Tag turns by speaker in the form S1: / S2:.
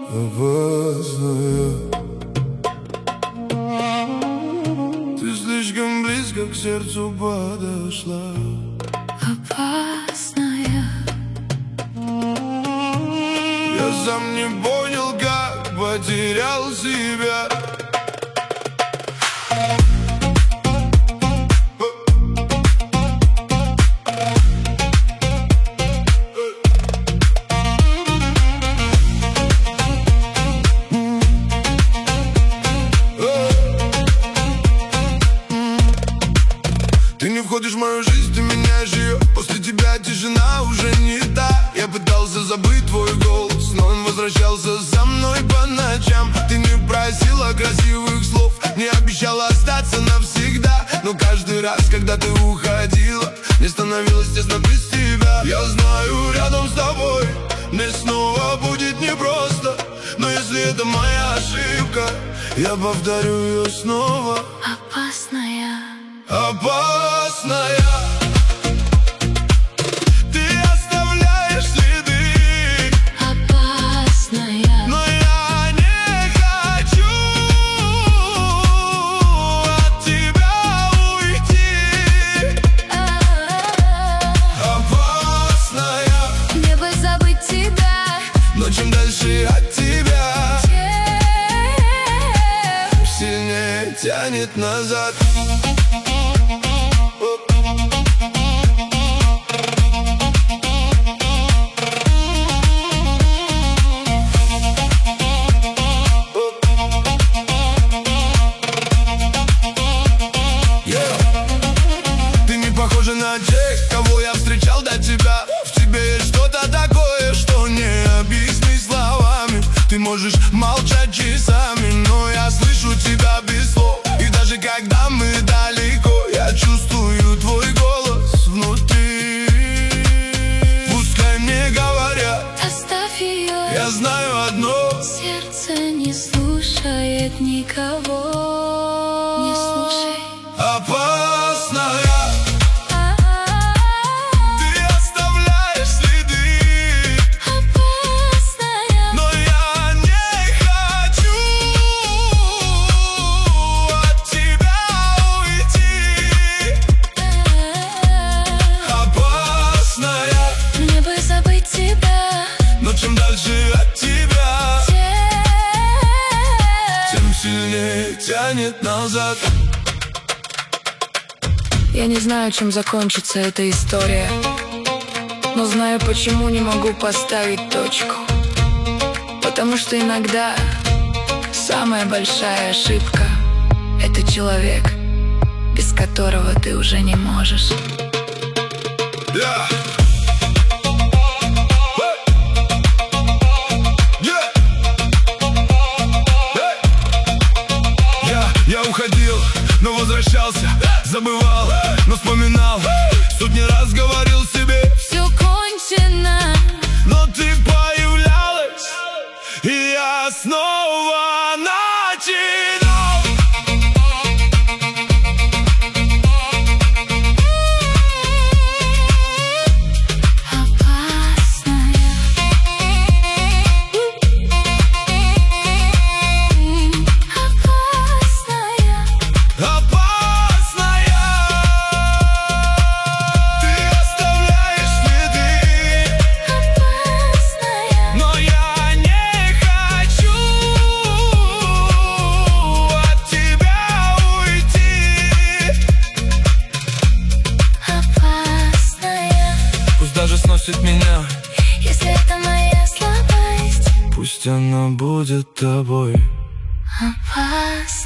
S1: опасная. Ты слишком близко к сердцу подошла.
S2: Опасная.
S1: Я сам не понял, как потерял себя. Ты не входишь в мою жизнь, ты меняешь ее. После тебя тишина уже не та. Я пытался забыть твой голос, но он возвращался за мной по ночам. Ты не просила красивых слов, не обещала остаться навсегда. Но каждый раз, когда ты уходила, мне становилось тесно без тебя. Я знаю, рядом с тобой мне снова будет непросто, но если это моя ошибка, я повторю ее снова.
S2: Опасная.
S1: Опасная. Ты оставляешь следы.
S2: Опасная.
S1: Но я не хочу от тебя уйти. Опасная.
S2: Мне бы забыть тебя,
S1: но чем дальше от тебя, тем сильнее тянет назад. Похоже на тех, кого я встречал до тебя. В тебе есть что-то такое, что не объяснить словами. Ты можешь молчать часами, но я слышу тебя без слов. И даже когда мы далеко, я чувствую твой голос внутри. Пускай мне говорят,
S2: оставь ее.
S1: я знаю одно:
S2: сердце не слушает никого. Не слушай.
S1: Опасная. Но чем дальше от тебя, тем сильнее тянет назад.
S3: Я не знаю, чем закончится эта история, но знаю, почему не могу поставить точку. Потому что иногда самая большая ошибка — это человек, без которого ты уже не можешь.
S1: Я уходил, но возвращался, забывал, но вспоминал. Сотни раз говорил себе:
S2: все кончено.
S1: Но ты появлялась, и я снова начинал. Даже сносит меня,
S2: если это моя слабость,
S1: пусть она будет тобой.
S2: опасная.